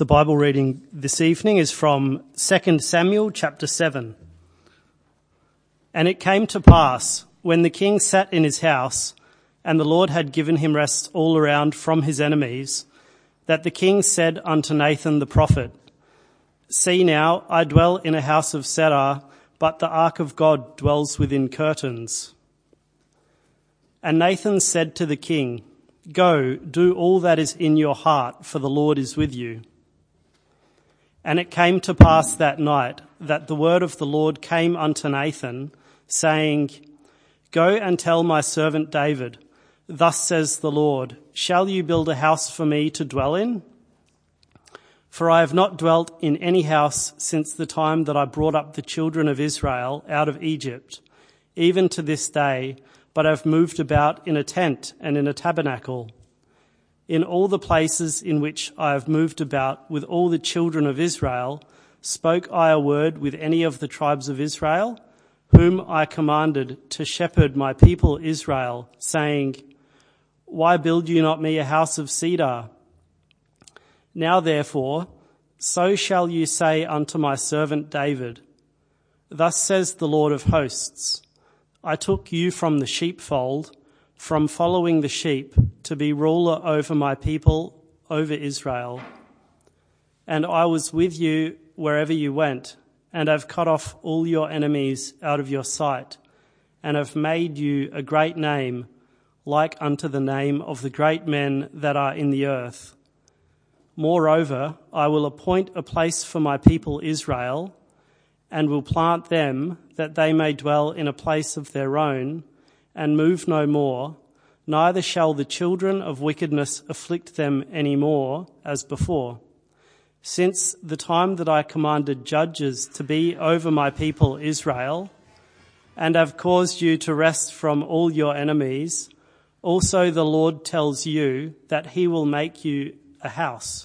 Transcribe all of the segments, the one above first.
The Bible reading this evening is from 2 Samuel chapter 7. And it came to pass, when the king sat in his house, and the Lord had given him rest all around from his enemies, that the king said unto Nathan the prophet, See now, I dwell in a house of cedar, but the ark of God dwells within curtains. And Nathan said to the king, Go, do all that is in your heart, for the Lord is with you. And it came to pass that night that the word of the Lord came unto Nathan, saying, Go and tell my servant David, Thus says the Lord, Shall you build a house for me to dwell in? For I have not dwelt in any house since the time that I brought up the children of Israel out of Egypt, even to this day, but have moved about in a tent and in a tabernacle. In all the places in which I have moved about with all the children of Israel, spoke I a word with any of the tribes of Israel, whom I commanded to shepherd my people Israel, saying, Why build you not me a house of cedar? Now therefore, so shall you say unto my servant David, Thus says the Lord of hosts, I took you from the sheepfold, from following the sheep, to be ruler over my people, over Israel. And I was with you wherever you went, and have cut off all your enemies out of your sight, and have made you a great name, like unto the name of the great men that are in the earth. Moreover, I will appoint a place for my people Israel, and will plant them, that they may dwell in a place of their own, and move no more, neither shall the children of wickedness afflict them any more, as before. Since the time that I commanded judges to be over my people Israel, and have caused you to rest from all your enemies, also the Lord tells you that he will make you a house.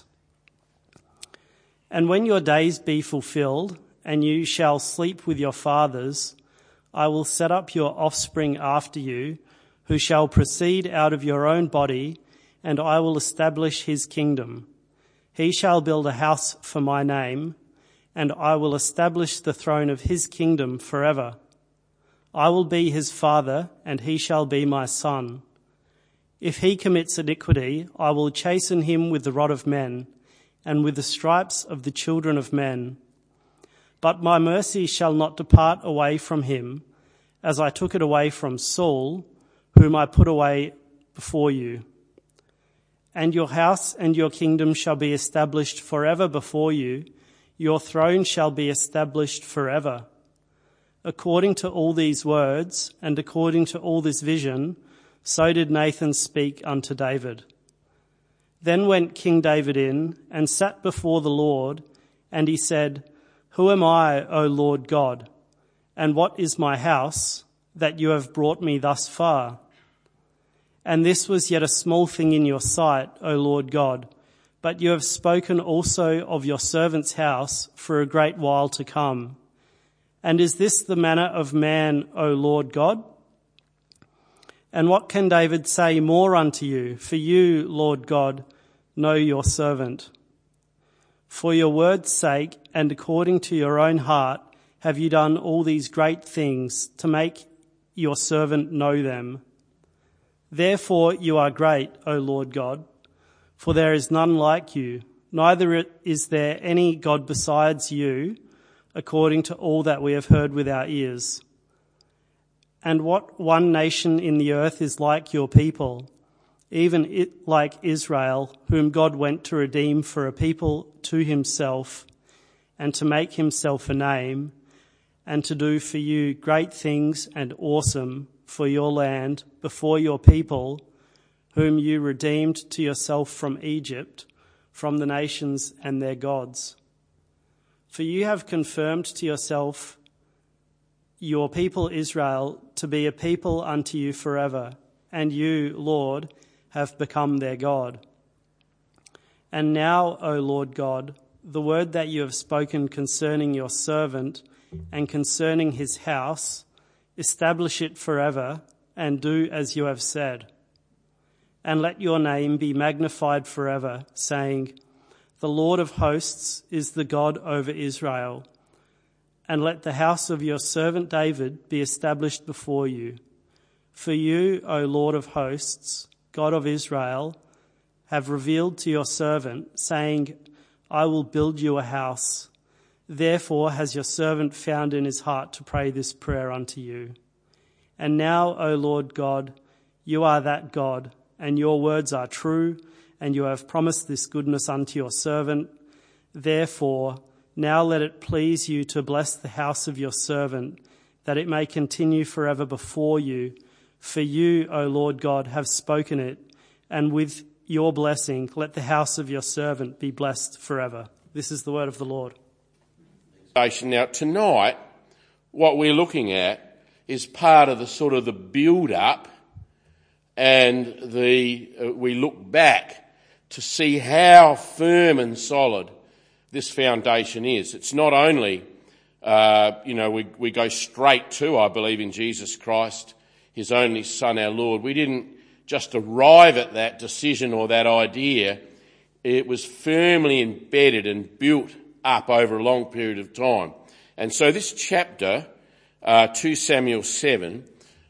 And when your days be fulfilled, and you shall sleep with your fathers, I will set up your offspring after you, who shall proceed out of your own body, and I will establish his kingdom. He shall build a house for my name, and I will establish the throne of his kingdom forever. I will be his father, and he shall be my son. If he commits iniquity, I will chasten him with the rod of men, and with the stripes of the children of men. But my mercy shall not depart away from him, as I took it away from Saul, whom I put away before you. And your house and your kingdom shall be established forever before you. Your throne shall be established forever. According to all these words, and according to all this vision, so did Nathan speak unto David. Then went King David in, and sat before the Lord, and he said, Who am I, O Lord God? And what is my house, that you have brought me thus far? And this was yet a small thing in your sight, O Lord God, but you have spoken also of your servant's house for a great while to come. And is this the manner of man, O Lord God? And what can David say more unto you? For you, Lord God, know your servant. For your word's sake, and according to your own heart, have you done all these great things to make your servant know them. Therefore you are great, O Lord God, for there is none like you, neither is there any God besides you, according to all that we have heard with our ears. And what one nation in the earth is like your people, even it like Israel, whom God went to redeem for a people to himself, and to make himself a name, and to do for you great things and awesome for your land before your people, whom you redeemed to yourself from Egypt, from the nations and their gods. For you have confirmed to yourself your people Israel to be a people unto you forever, and you, Lord, have become their God. And now, O Lord God, the word that you have spoken concerning your servant and concerning his house, establish it forever, and do as you have said. And let your name be magnified forever, saying, The Lord of hosts is the God over Israel. And let the house of your servant David be established before you. For you, O Lord of hosts, God of Israel, have revealed to your servant, saying, I will build you a house. Therefore has your servant found in his heart to pray this prayer unto you. And now, O Lord God, you are that God, and your words are true, and you have promised this goodness unto your servant. Therefore, now let it please you to bless the house of your servant, that it may continue forever before you. For you, O Lord God, have spoken it, and with your blessing, let the house of your servant be blessed forever. This is the word of the Lord. Now, tonight, what we're looking at is part of the sort of the build-up, and we look back to see how firm and solid this foundation is. It's not only, we go straight to, I believe, in Jesus Christ, his only Son, our Lord. We didn't just arrive at that decision or that idea. It was firmly embedded and built up over a long period of time. And so this chapter, 2 Samuel 7,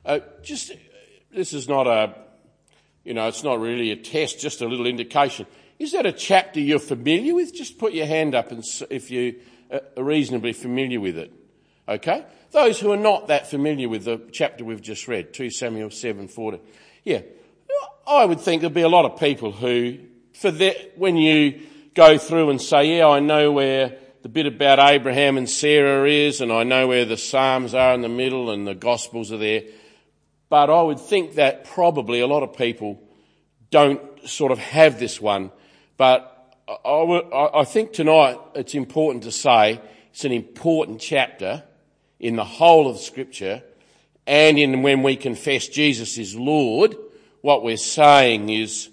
this is not it's not really a test, just a little indication. Is that a chapter you're familiar with? Just put your hand up if you are reasonably familiar with it. Okay? Those who are not that familiar with the chapter we've just read, 2 Samuel 7:14. Yeah, I would think there'd be a lot of people who, when you go through and say, yeah, I know where the bit about Abraham and Sarah is, and I know where the Psalms are in the middle and the Gospels are there, but I would think that probably a lot of people don't sort of have this one. But I think tonight it's important to say it's an important chapter in the whole of Scripture, and when we confess Jesus is Lord, what we're saying is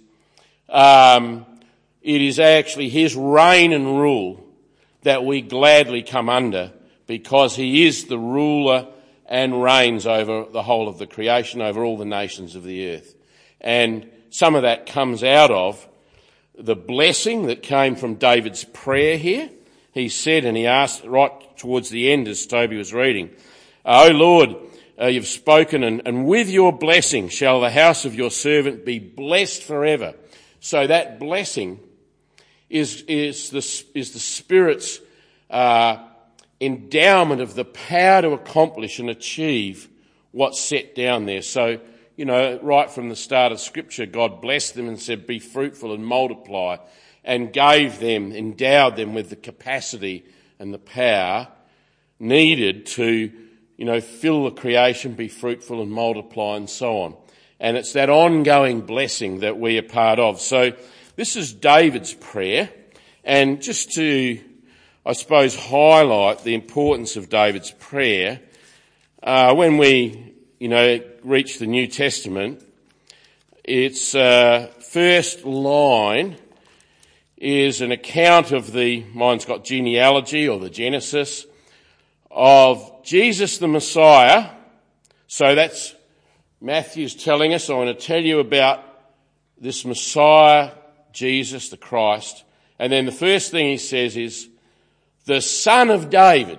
it is actually his reign and rule that we gladly come under, because he is the ruler and reigns over the whole of the creation, over all the nations of the earth. And some of that comes out of the blessing that came from David's prayer here. He said, and he asked right towards the end as Toby was reading, O Lord, you've spoken, and with your blessing shall the house of your servant be blessed forever. So that blessing is the Spirit's endowment of the power to accomplish and achieve what's set down there. So, right from the start of Scripture, God blessed them and said, be fruitful and multiply, and endowed them with the capacity and the power needed to, fill the creation, be fruitful and multiply, and so on. And it's that ongoing blessing that we are part of. So this is David's prayer, and just to, I suppose, highlight the importance of David's prayer, when we, reach the New Testament, its first line is an account of mine's got genealogy or the Genesis, of Jesus the Messiah. So that's Matthew's telling us, I want to tell you about this Messiah, Jesus the Christ. And then the first thing he says is, the son of David,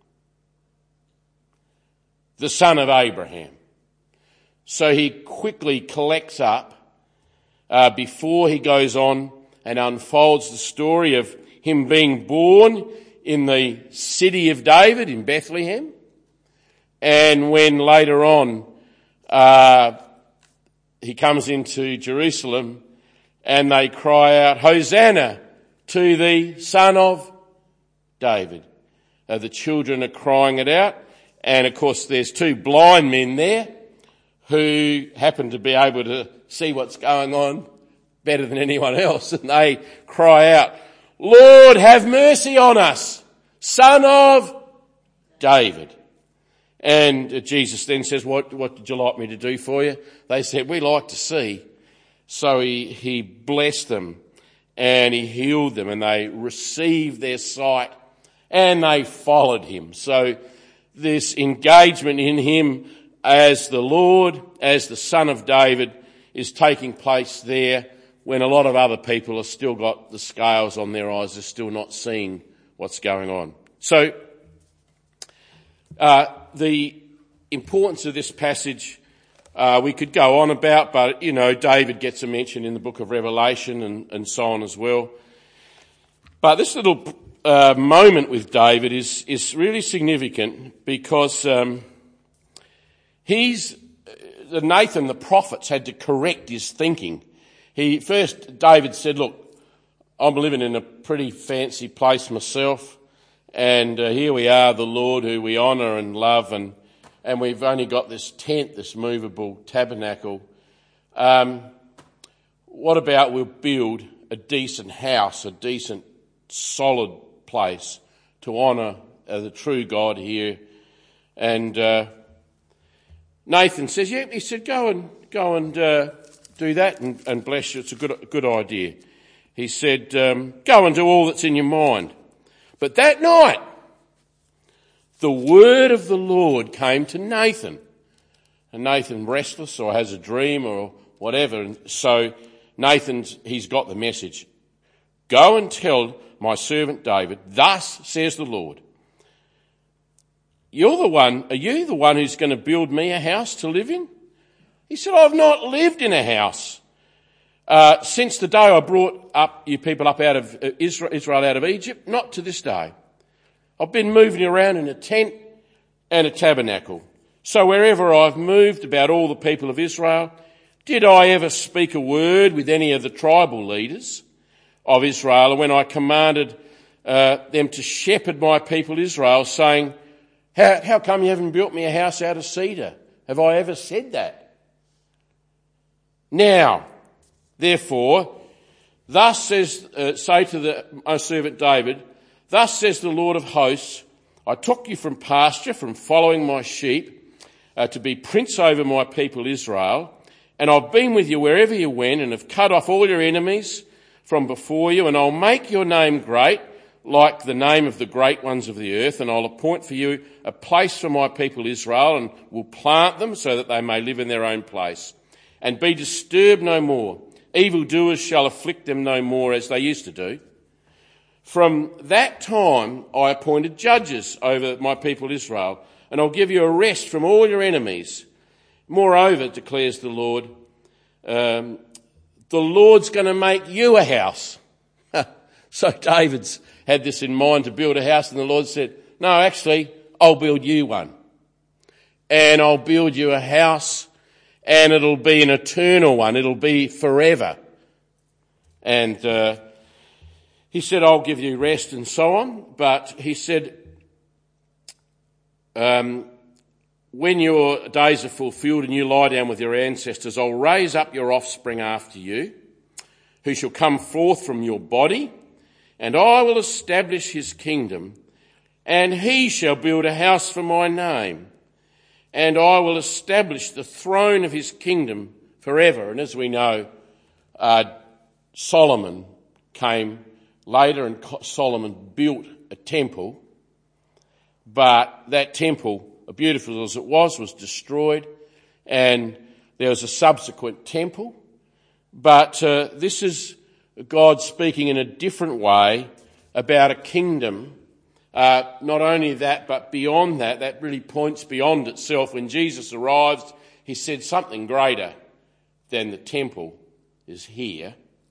the son of Abraham. So he quickly collects up, before he goes on and unfolds the story of him being born in the city of David in Bethlehem. And when later on, he comes into Jerusalem and they cry out, Hosanna to the Son of David. The children are crying it out. And of course there's two blind men there who happen to be able to see what's going on better than anyone else. And they cry out, Lord, have mercy on us, Son of David. And Jesus then says, what did you like me to do for you? They said, we like to see. So he blessed them and he healed them, and they received their sight and they followed him. So this engagement in him as the Lord, as the Son of David, is taking place there when a lot of other people have still got the scales on their eyes, they're still not seeing what's going on. So the importance of this passage we could go on about, but, David gets a mention in the book of Revelation and so on as well. But this little moment with David is really significant because Nathan the prophets had to correct his thinking. David said, look, I'm living in a pretty fancy place myself, and here we are, the Lord who we honour and love, and we've only got this tent, this movable tabernacle. What about we'll build a decent house, a decent solid place to honour the true God here? And Nathan says, he said, go and do that and bless you. It's a good idea. He said, go and do all that's in your mind. But that night, the word of the Lord came to Nathan. And Nathan restless or has a dream or whatever. And so he's got the message. Go and tell my servant David, thus says the Lord. Are you the one who's going to build me a house to live in? He said, I've not lived in a house since the day I brought up you people up out of Israel out of Egypt, not to this day. I've been moving around in a tent and a tabernacle. So wherever I've moved about all the people of Israel, did I ever speak a word with any of the tribal leaders of Israel when I commanded them to shepherd my people Israel, saying, how come you haven't built me a house out of cedar? Have I ever said that? Now, therefore, thus says, say to my servant David, thus says the Lord of hosts, I took you from pasture, from following my sheep, to be prince over my people Israel, and I've been with you wherever you went, and have cut off all your enemies from before you, and I'll make your name great, like the name of the great ones of the earth, and I'll appoint for you a place for my people Israel, and will plant them so that they may live in their own place, and be disturbed no more. Evildoers shall afflict them no more as they used to do. From that time I appointed judges over my people Israel, and I'll give you a rest from all your enemies. Moreover, declares the Lord, the Lord's going to make you a house. So David's had this in mind to build a house, and the Lord said, no, actually, I'll build you one. And I'll build you a house, and it'll be an eternal one. It'll be forever. And he said, I'll give you rest and so on. But he said, when your days are fulfilled and you lie down with your ancestors, I'll raise up your offspring after you, who shall come forth from your body, and I will establish his kingdom, and he shall build a house for my name, and I will establish the throne of his kingdom forever. And as we know, Solomon came later, and Solomon built a temple, but that temple, beautiful as it was destroyed, and there was a subsequent temple. But this is God speaking in a different way about a kingdom. Not only that, but beyond that, that really points beyond itself. When Jesus arrives, he said something greater than the temple is here.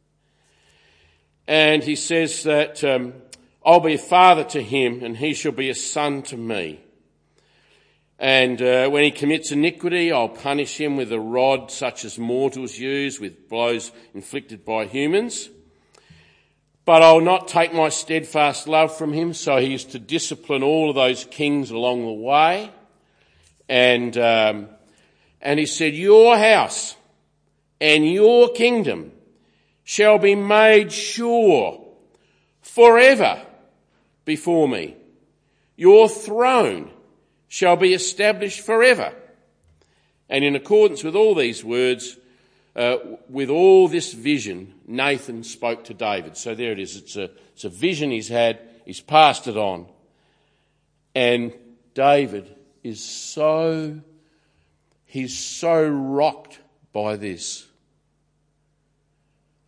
And he says that I'll be a father to him, and he shall be a son to me. And when he commits iniquity, I'll punish him with a rod such as mortals use, with blows inflicted by humans. But I'll not take my steadfast love from him. So he is to discipline all of those kings along the way. And he said, your house and your kingdom shall be made sure forever before me. Your throne shall be established forever. And in accordance with all these words, with all this vision, Nathan spoke to David. So there it is. It's a vision he's had. He's passed it on. And David is so rocked by this.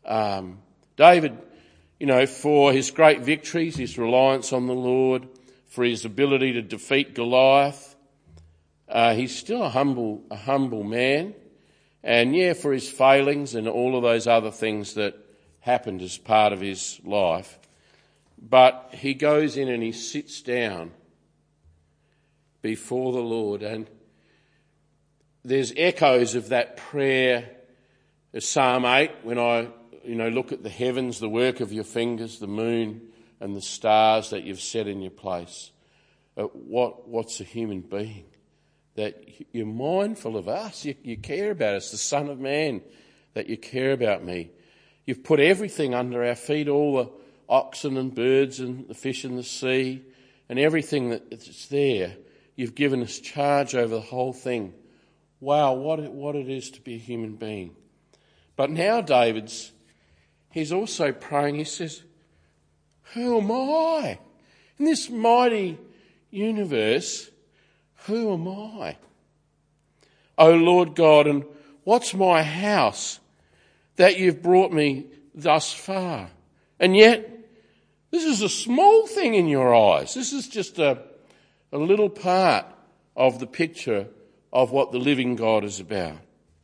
David, for his great victories, his reliance on the Lord, for his ability to defeat Goliath, he's still a humble man. And for his failings and all of those other things that happened as part of his life. But he goes in and he sits down before the Lord, and there's echoes of that prayer of Psalm 8 when I look at the heavens, the work of your fingers, the moon and the stars that you've set in your place. What's a human being? That you're mindful of us, you care about us, the Son of Man, that you care about me. You've put everything under our feet, all the oxen and birds and the fish in the sea and everything that's there. You've given us charge over the whole thing. Wow, what it is to be a human being. But now he's also praying, he says, who am I? In this mighty universe, who am I? O Lord God, and what's my house that you've brought me thus far? And yet, this is a small thing in your eyes. This is just a little part of the picture of what the living God is about.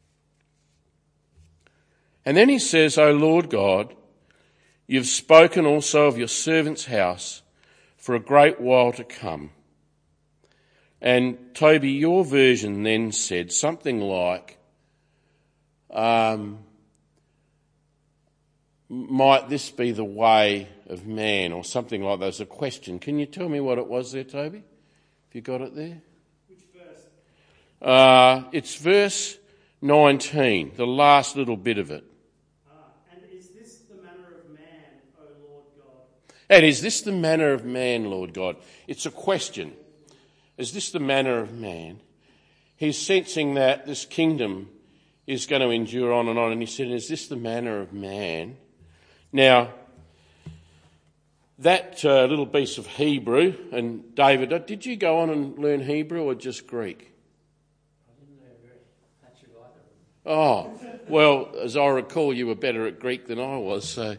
And then he says, O Lord God, you've spoken also of your servant's house for a great while to come. And Toby, your version then said something like, might this be the way of man, or something like that. There's a question. Can you tell me what it was there, Toby? Have you got it there? Which verse? It's verse 19, the last little bit of it. And is this the manner of man, O Lord God? And is this the manner of man, Lord God? It's a question. Is this the manner of man? He's sensing that this kingdom is going to endure on, and he said, is this the manner of man? Now, that little piece of Hebrew, and David, did you go on and learn Hebrew or just Greek? I didn't know very much of either. Oh, well, as I recall, you were better at Greek than I was, so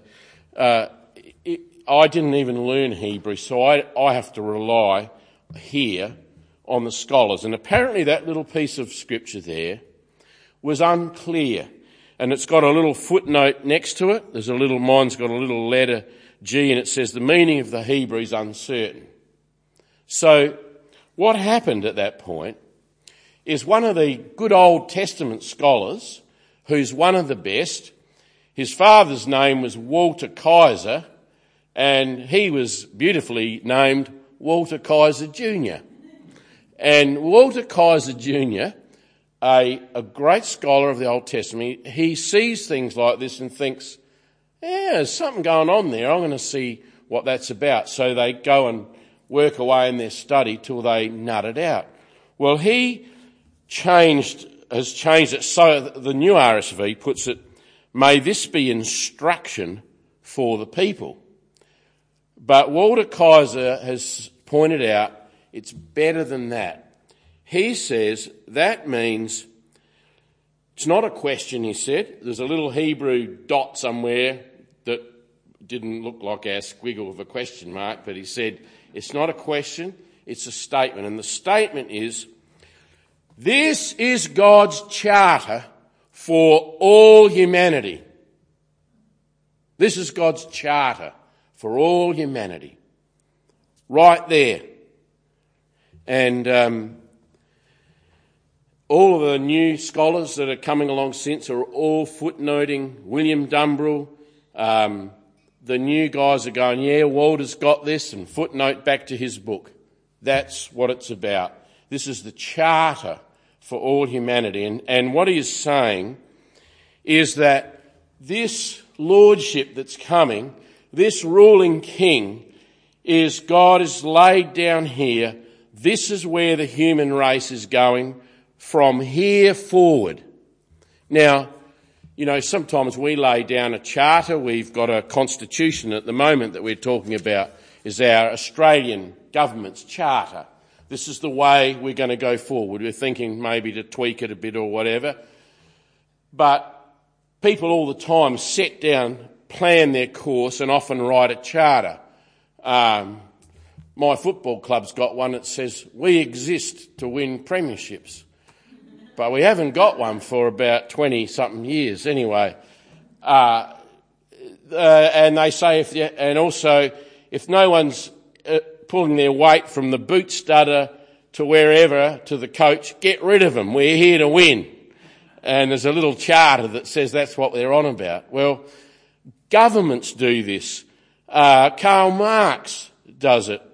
I didn't even learn Hebrew, so I have to rely here on the scholars. And apparently that little piece of scripture there was unclear. And it's got a little footnote next to it. Mine's got a little letter G, and it says the meaning of the Hebrew is uncertain. So what happened at that point is one of the good Old Testament scholars, who's one of the best, his father's name was Walter Kaiser, and he was beautifully named Walter Kaiser Jr. And Walter Kaiser Jr., a great scholar of the Old Testament, he sees things like this and thinks, there's something going on there. I'm going to see what that's about. So they go and work away in their study till they nut it out. Well, he has changed it so the new RSV puts it, may this be instruction for the people. But Walter Kaiser has pointed out it's better than that. He says that means it's not a question, he said. There's a little Hebrew dot somewhere that didn't look like our squiggle of a question mark, but he said it's not a question, it's a statement. And the statement is, this is God's charter for all humanity. This is God's charter for all humanity. Right there. And all of the new scholars that are coming along since are all footnoting William Dumbrell. The new guys are going, Walter's got this, and footnote back to his book. That's what it's about. This is the charter for all humanity. And what he is saying is that this lordship that's coming, this ruling king, is God is laid down here. This is where the human race is going from here forward. Now, sometimes we lay down a charter. We've got a constitution at the moment that we're talking about is our Australian government's charter. This is the way we're going to go forward. We're thinking maybe to tweak it a bit or whatever. But people all the time set down, plan their course and often write a charter. My football club's got one that says, we exist to win premierships. But we haven't got one for about 20-something years anyway. And they say, if no one's pulling their weight from the boot studder to wherever, to the coach, get rid of them. We're here to win. And there's a little charter that says that's what they're on about. Well, governments do this. Karl Marx does it.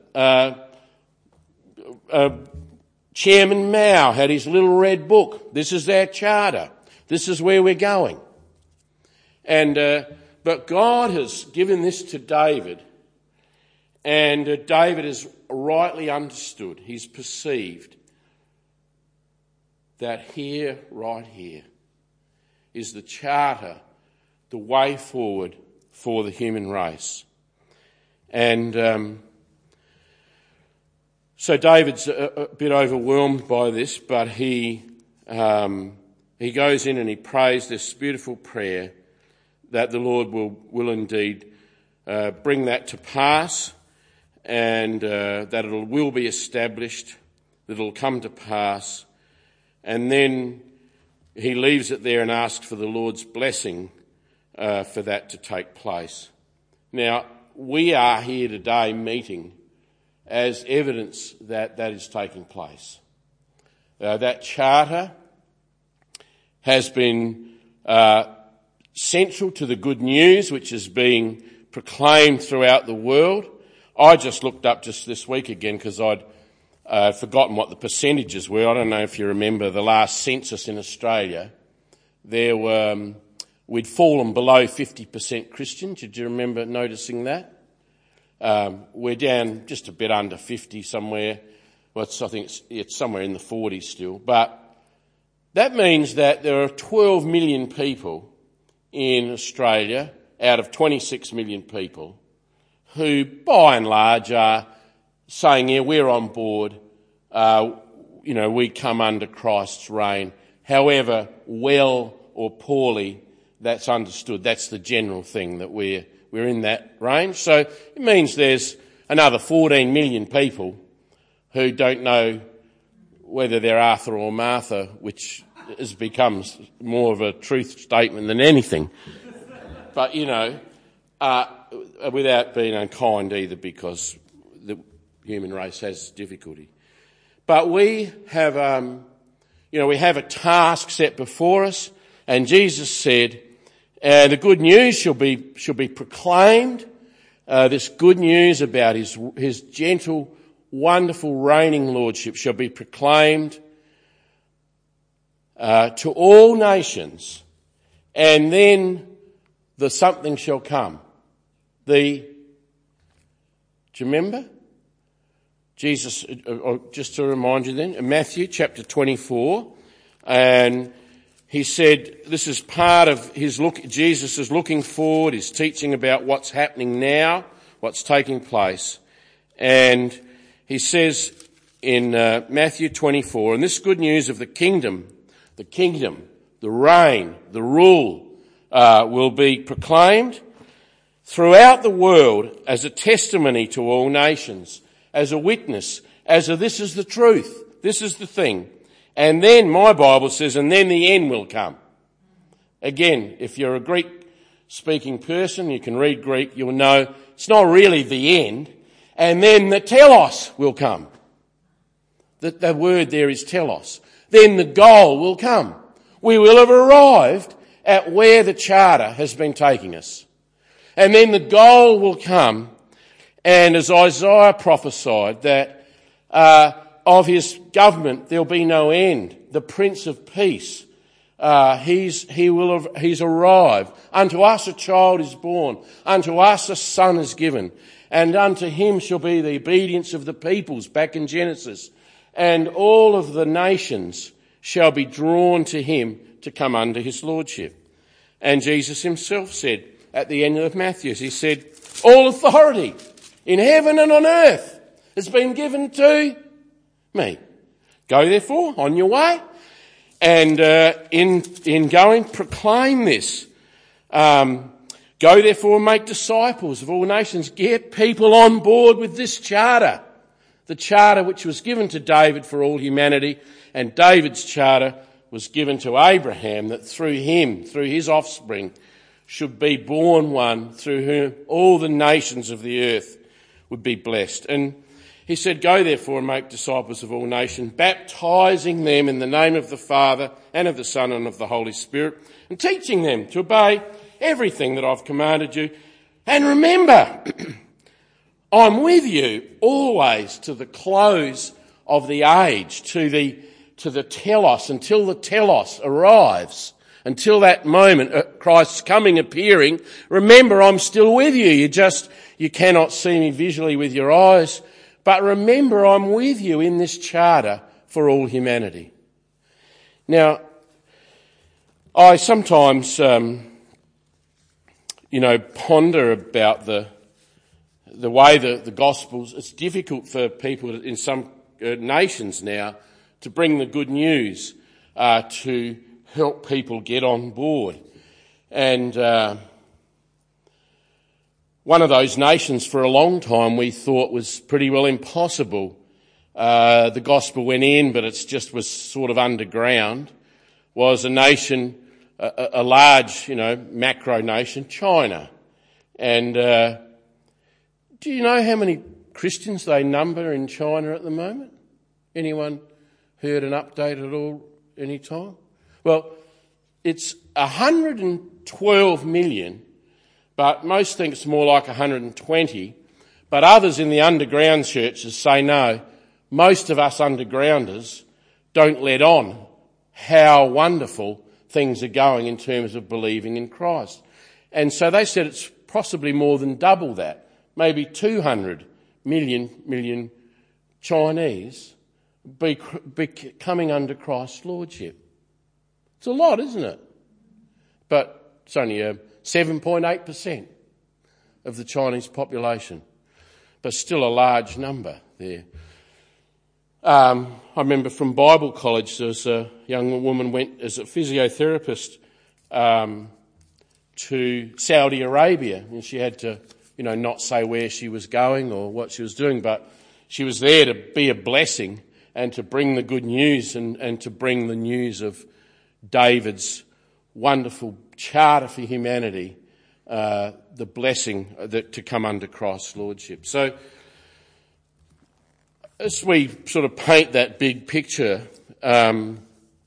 Chairman Mao had his little red book. This is our charter. This is where we're going. But God has given this to David, and David has rightly understood. He's perceived that here, right here, is the charter, the way forward for the human race. And so David's a bit overwhelmed by this, but he goes in and he prays this beautiful prayer that the Lord will indeed bring that to pass, and that it will be established, that it will come to pass. And then he leaves it there and asks for the Lord's blessing for that to take place. Now, we are here today meeting as evidence that that is taking place. That charter has been central to the good news which is being proclaimed throughout the world. I just looked up just this week again because I'd forgotten what the percentages were. I don't know if you remember the last census in Australia. We'd fallen below 50% Christian. Did you remember noticing that? We're down just a bit under 50 somewhere. Well, I think it's somewhere in the 40s still. But that means that there are 12 million people in Australia out of 26 million people who, by and large, are saying, yeah, we're on board. We come under Christ's reign. However well or poorly that's understood, that's the general thing, that we're in that range. So it means there's another 14 million people who don't know whether they're Arthur or Martha, which becomes more of a truth statement than anything. But, without being unkind either, because the human race has difficulty. But we have, we have a task set before us, and Jesus said, the good news shall be proclaimed. This good news about his gentle, wonderful, reigning lordship shall be proclaimed to all nations, and then the something shall come. Do you remember? Jesus, just to remind you then, in Matthew chapter 24, and he said this is part of his look. Jesus is looking forward, he's teaching about what's happening now, what's taking place. And he says in Matthew 24, and this good news of the kingdom, the reign, the rule will be proclaimed throughout the world as a testimony to all nations, as a witness, this is the truth, this is the thing. And then my Bible says, and then the end will come. Again, if you're a Greek-speaking person, you can read Greek, you'll know it's not really the end. And then the telos will come. The word there is telos. Then the goal will come. We will have arrived at where the charter has been taking us. And then the goal will come, and as Isaiah prophesied, that of his government there'll be no end. The Prince of Peace, he's arrived. Unto us a child is born, unto us a son is given, and unto him shall be the obedience of the peoples, back in Genesis. And all of the nations shall be drawn to him to come under his lordship. And Jesus himself said at the end of Matthew, he said, all authority in heaven and on earth has been given to me. Go therefore on your way, and in going proclaim this Go therefore and make disciples of all nations. Get people on board with this charter. The charter which was given to David for all humanity, and David's charter was given to Abraham, that through him, through his offspring, should be born one through whom all the nations of the earth would be blessed. And he said, go therefore and make disciples of all nations, baptising them in the name of the Father and of the Son and of the Holy Spirit, and teaching them to obey everything that I've commanded you. And remember, I'm with you always to the close of the age, to the telos, until the telos arrives, until that moment, Christ's coming, appearing. Remember, I'm still with you. You cannot see me visually with your eyes, but remember, I'm with you in this charter for all humanity. Now, I sometimes, ponder about the way the Gospels. It's difficult for people in some nations now to bring the good news to help people get on board. And one of those nations for a long time we thought was pretty well impossible. The gospel went in, but it just was sort of underground. Was a nation, a large, macro nation, China. And do you know how many Christians they number in China at the moment? Anyone heard an update at all any time? Well, it's 112 million, but most think it's more like 120. But others in the underground churches say no, most of us undergrounders don't let on how wonderful things are going in terms of believing in Christ. And so they said it's possibly more than double that, maybe 200 million Chinese be coming under Christ's lordship. It's a lot, isn't it? But it's only 7.8% of the Chinese population, but still a large number there. I remember from Bible college, there was a young woman went as a physiotherapist to Saudi Arabia, and she had to, not say where she was going or what she was doing, but she was there to be a blessing and to bring the good news and to bring the news of David's wonderful charter for humanity, the blessing to come under Christ's lordship. So as we sort of paint that big picture, one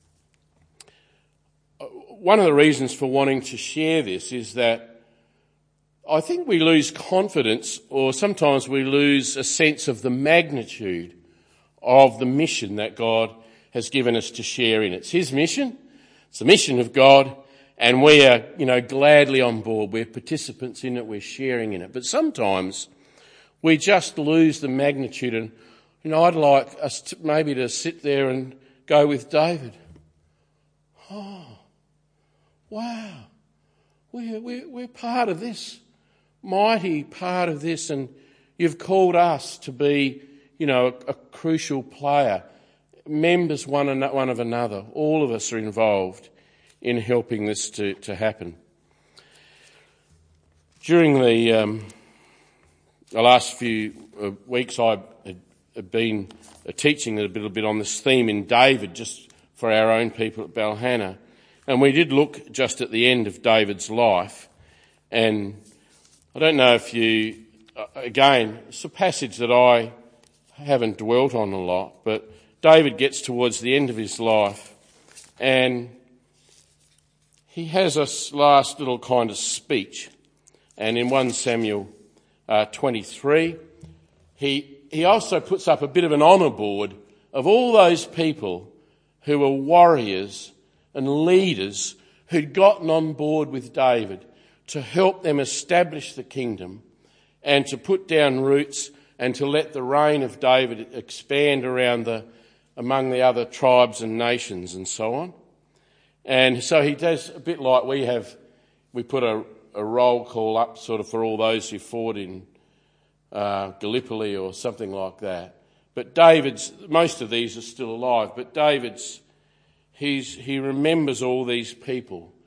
of the reasons for wanting to share this is that I think we lose confidence, or sometimes we lose a sense of the magnitude of the mission that God has given us to share in. It's his mission. It's the mission of God, and we are, gladly on board. We're participants in it. We're sharing in it. But sometimes we just lose the magnitude, and I'd like us maybe to sit there and go with David. Oh, wow, we're part of this, mighty part of this, and you've called us to be, a crucial player, members one of another. All of us are involved in helping this to happen. During the last few weeks, I had been teaching a little bit on this theme in David, just for our own people at Balhannah. And we did look just at the end of David's life. And I don't know if you, again, it's a passage that I haven't dwelt on a lot, but David gets towards the end of his life and he has a last little kind of speech. And in 1 Samuel 23, he also puts up a bit of an honour board of all those people who were warriors and leaders who'd gotten on board with David to help them establish the kingdom and to put down roots and to let the reign of David expand among the other tribes and nations and so on. And so he does a bit like we put a roll call up sort of for all those who fought in Gallipoli or something like that. But most of these are still alive, but he remembers all these people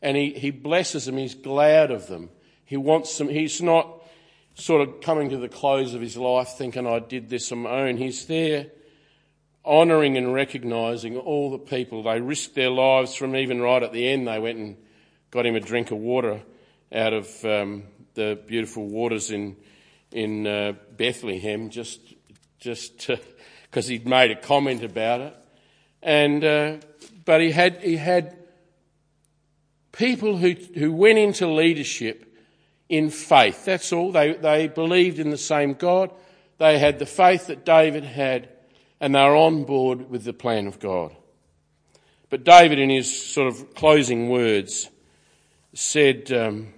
and he blesses them. He's glad of them. He wants them. He's not sort of coming to the close of his life thinking, I did this on my own. He's there honouring and recognising all the people. They risked their lives from even right at the end. They went and got him a drink of water out of the beautiful waters in Bethlehem, just because he'd made a comment about it. And but he had people who went into leadership in faith. That's all. They believed in the same God. They had the faith that David had, and they were on board with the plan of God. But David, in his sort of closing words, said,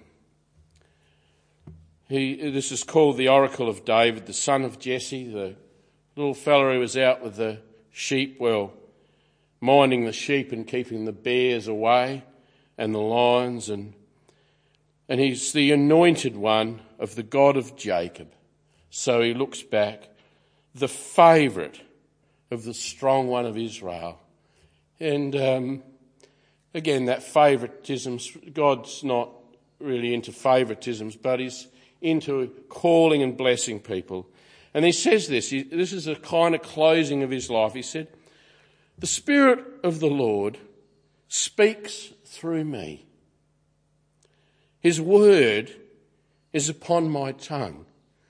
this is called the Oracle of David, the son of Jesse, the little fella who was out with the sheep, minding the sheep and keeping the bears away and the lions, and he's the anointed one of the God of Jacob. So he looks back, the favourite of the strong one of Israel. And again, that favouritism, God's not really into favouritisms, but he's into calling and blessing people. And he says this is a kind of closing of his life. He said, the Spirit of the Lord speaks through me. His word is upon my tongue.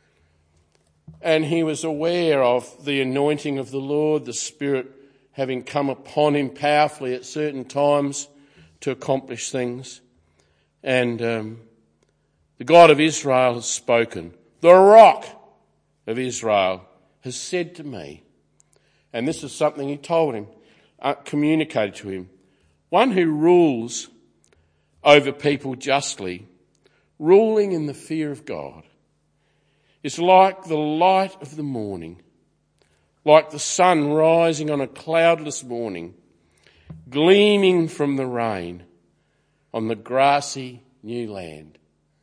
And he was aware of the anointing of the Lord, the Spirit having come upon him powerfully at certain times to accomplish things. And the God of Israel has spoken. The Rock of Israel has said to me, and this is something he told him, communicated to him, one who rules over people justly, ruling in the fear of God, is like the light of the morning, like the sun rising on a cloudless morning, gleaming from the rain on the grassy new land.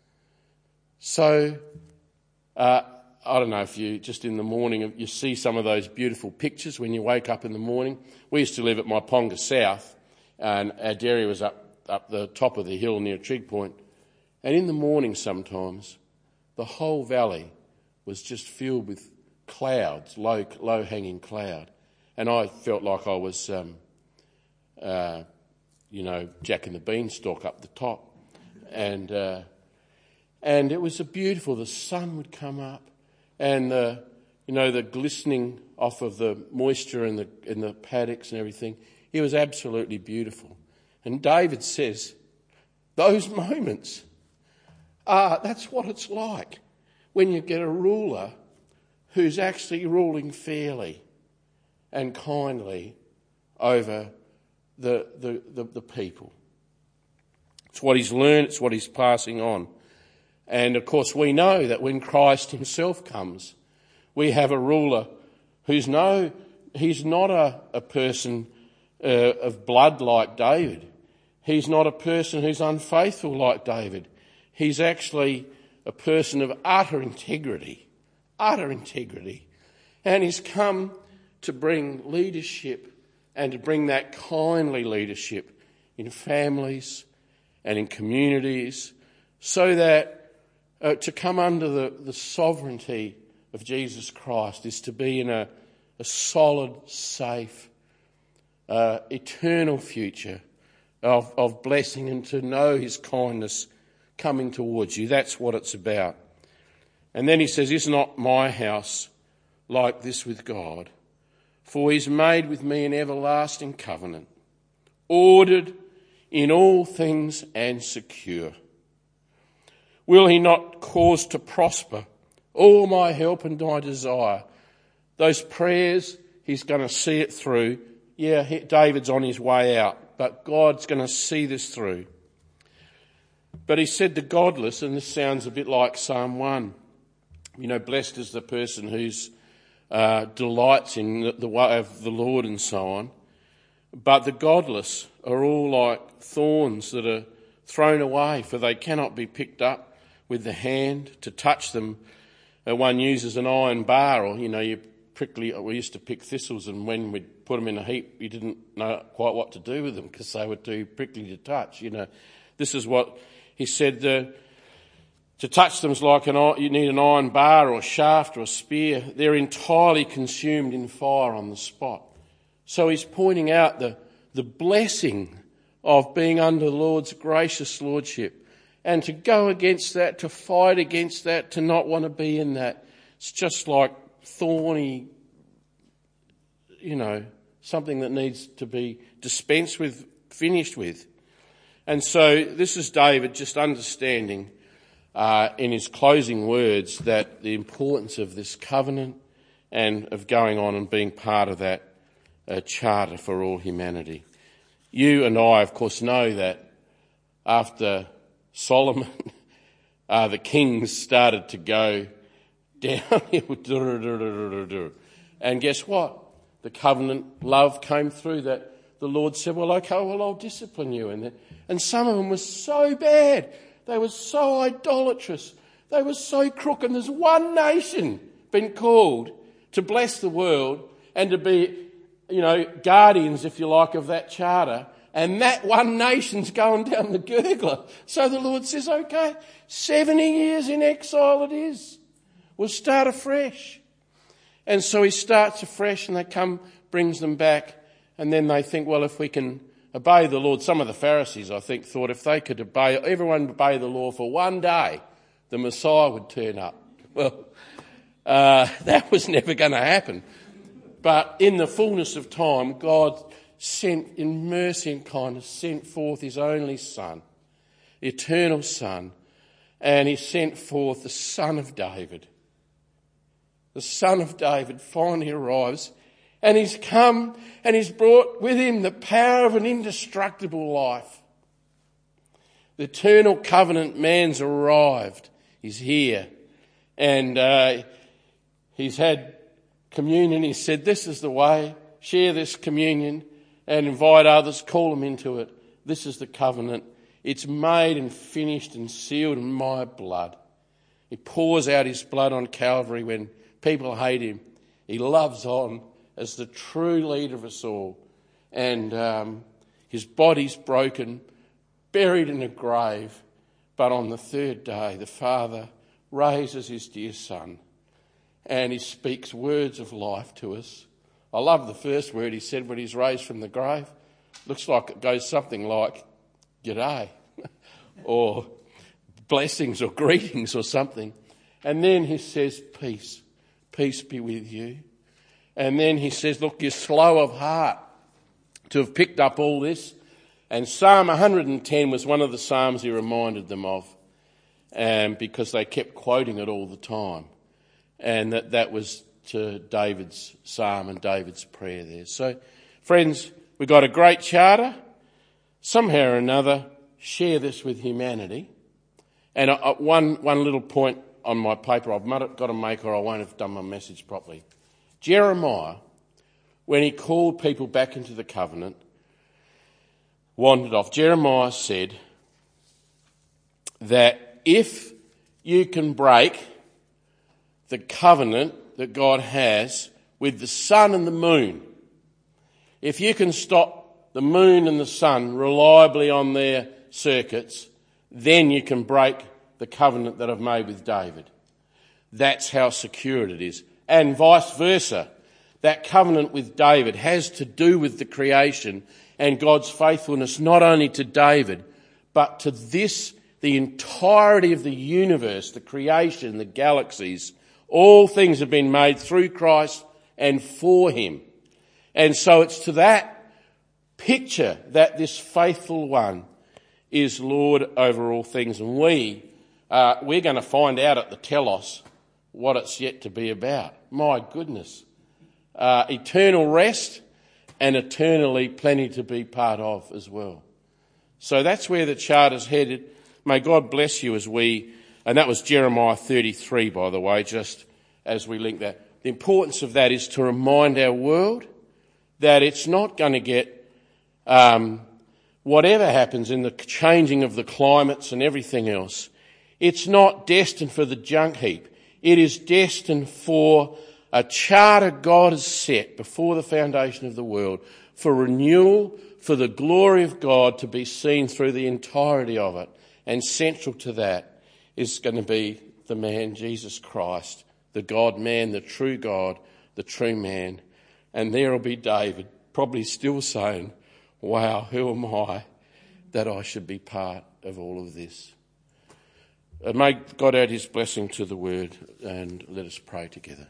So, I don't know if you, just in the morning, you see some of those beautiful pictures when you wake up in the morning. We used to live at Maiponga South, and our dairy was up the top of the hill near Trig Point. And in the morning sometimes, the whole valley was just filled with clouds, low-hanging cloud. And I felt like I was, Jack and the Beanstalk up the top. And it was beautiful. The sun would come up, and the glistening off of the moisture in the paddocks and everything. It was absolutely beautiful. And David says, those moments, that's what it's like when you get a ruler who's actually ruling fairly and kindly over the people. It's what he's learned, it's what he's passing on. And of course we know that when Christ himself comes, we have a ruler he's not a person of blood like David. He's not a person who's unfaithful like David. He's actually a person of utter integrity. And he's come to bring leadership and to bring that kindly leadership in families and in communities, so that to come under the sovereignty of Jesus Christ is to be in a solid, safe, eternal future of blessing, and to know his kindness coming towards you. That's what it's about. And then he says, is not my house like this with God? For he's made with me an everlasting covenant, ordered in all things and secure. Will he not cause to prosper all my help and my desire? Those prayers, he's going to see it through. Yeah, David's on his way out, but God's going to see this through. But he said the godless, and this sounds a bit like Psalm 1, blessed is the person who's delights in the way of the Lord and so on. But the godless are all like thorns that are thrown away, for they cannot be picked up with the hand. To touch them, one uses an iron bar, or, we used to pick thistles, and when we'd put them in a heap, you didn't know quite what to do with them because they were too prickly to touch. This is what he said, to touch them is like you need an iron bar or a shaft or a spear. They're entirely consumed in fire on the spot. So he's pointing out the blessing of being under the Lord's gracious lordship. And to go against that, to fight against that, to not want to be in that, it's just like thorny, something that needs to be dispensed with, finished with. And so this is David just understanding in his closing words that the importance of this covenant and of going on and being part of that charter for all humanity. You and I, of course, know that after Solomon, the kings started to go downhill. And guess what? The covenant love came through that the Lord said, well, okay, I'll discipline you. And some of them were so bad. They were so idolatrous. They were so crooked. And there's one nation been called to bless the world and to be, guardians, if you like, of that charter. And that one nation's going down the gurgler. So the Lord says, okay, 70 years in exile it is. We'll start afresh. And so he starts afresh and brings them back. And then they think, well, if we can obey the Lord. Some of the Pharisees, I think, thought if they could everyone obey the law for one day, the Messiah would turn up. Well, that was never going to happen. But in the fullness of time, God sent, in mercy and kindness, sent forth his only Son, the eternal Son, and he sent forth the Son of David. The Son of David finally arrives, and he's come and he's brought with him the power of an indestructible life. The eternal covenant man's arrived. He's here. And he's had communion. He said, this is the way. Share this communion and invite others. Call them into it. This is the covenant. It's made and finished and sealed in my blood. He pours out his blood on Calvary when people hate him. He loves on as the true leader of us all. And his body's broken, buried in a grave. But on the third day, the Father raises his dear Son and he speaks words of life to us. I love the first word he said when he's raised from the grave. Looks like it goes something like, g'day, or blessings or greetings or something. And then he says, peace. Peace be with you. And then he says, look, you're slow of heart to have picked up all this. And Psalm 110 was one of the psalms he reminded them of, because they kept quoting it all the time. And that was to David's psalm and David's prayer there. So, friends, we've got a great charter. Somehow or another, share this with humanity. And one little point on my paper I've got to make, or I won't have done my message properly. Jeremiah, when he called people back into the covenant, wandered off. Jeremiah said that if you can break the covenant that God has with the sun and the moon, if you can stop the moon and the sun reliably on their circuits, then you can break the covenant that I've made with David. That's how secure it is. And vice versa. That covenant with David has to do with the creation and God's faithfulness not only to David, but to the entirety of the universe, the creation, the galaxies. All things have been made through Christ and for him. And so it's to that picture that this faithful one is Lord over all things. And we're going to find out at the telos what it's yet to be about. My goodness. Eternal rest and eternally plenty to be part of as well. So that's where the charter's headed. May God bless you and that was Jeremiah 33, by the way, just as we link that. The importance of that is to remind our world that it's not going to get, whatever happens in the changing of the climates and everything else, it's not destined for the junk heap. It is destined for a charter God has set before the foundation of the world, for renewal, for the glory of God to be seen through the entirety of it. And central to that is going to be the man Jesus Christ, the God-man, the true God, the true man. And there will be David, probably still saying, wow, who am I that I should be part of all of this? May God add his blessing to the word, and let us pray together.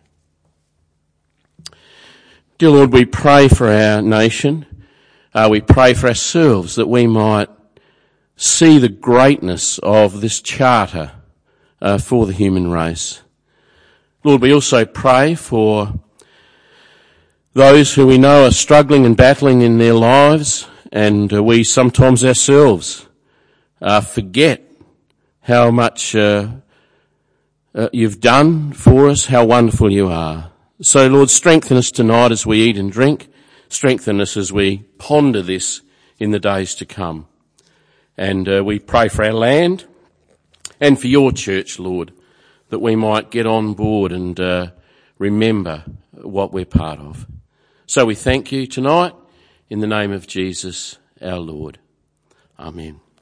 Dear Lord, we pray for our nation. We pray for ourselves that we might see the greatness of this charter for the human race. Lord, we also pray for those who we know are struggling and battling in their lives, and we sometimes ourselves forget how much you've done for us, how wonderful you are. So, Lord, strengthen us tonight as we eat and drink. Strengthen us as we ponder this in the days to come. And we pray for our land and for your church, Lord, that we might get on board and remember what we're part of. So we thank you tonight in the name of Jesus, our Lord. Amen.